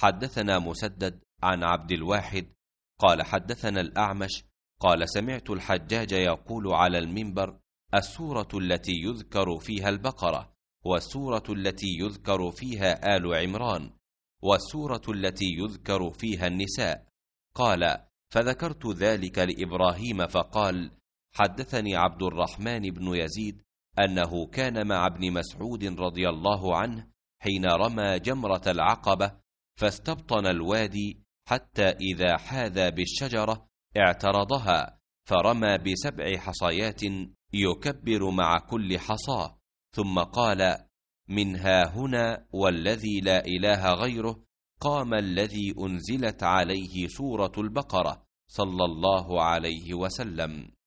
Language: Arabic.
حدثنا مسدد عن عبد الواحد قال حدثنا الأعمش قال سمعت الحجاج يقول على المنبر: السورة التي يذكر فيها البقرة، والسورة التي يذكر فيها آل عمران، والسورة التي يذكر فيها النساء. قال: فذكرت ذلك لإبراهيم فقال: حدثني عبد الرحمن بن يزيد أنه كان مع ابن مسعود رضي الله عنه حين رمى جمرة العقبة، فاستبطن الوادي حتى إذا حاذى بالشجرة اعترضها، فرمى ب7 حصيات يكبر مع كل حصاة، ثم قال: منها هنا والذي لا إله غيره قام الذي أنزلت عليه سورة البقرة صلى الله عليه وسلم.